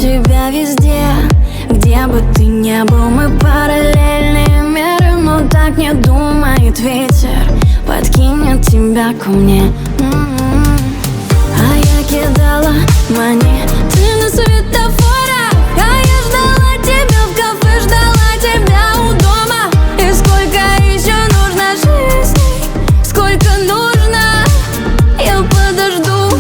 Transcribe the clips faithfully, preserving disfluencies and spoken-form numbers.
тебя везде, где бы ты ни был. Мы параллельные миры, но так не думает ветер. Подкинет тебя ко мне. М-м-м. А я кидала монеты на светофорах, а я ждала тебя в кафе, ждала тебя у дома. И сколько еще нужно жизней, сколько нужно, я подожду.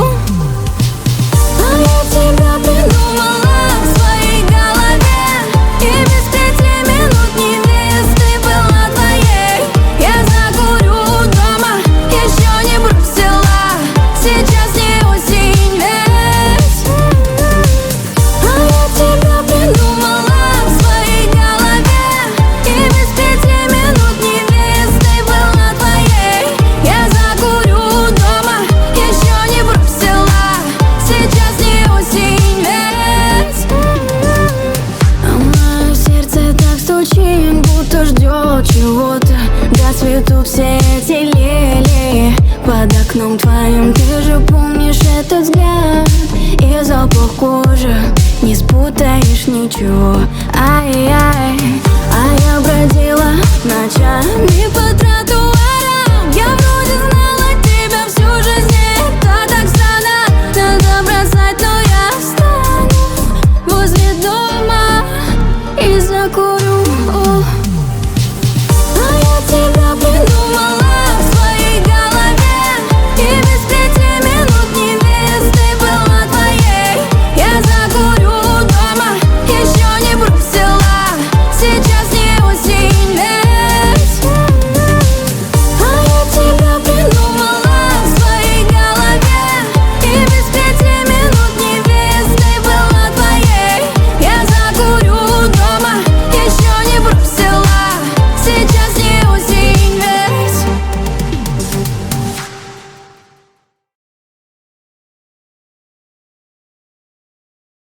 А я тебя придумала в своей голове, и без пяти минут невесты была твоей. Я закурю дома, еще не бросила, сейчас не осень ведь. А я тебя придумала в своей голове, и без пяти минут невесты была твоей. Я закурю дома, еще не бросила, сейчас не осень ведь. А мое сердце так стучит, будто ждет чего-то. Доцветут все эти лилии под окном твоим. Ты же помнишь этот взгляд и запах кожи, не спутаешь ничего. Ай-яй, а я бродила ночами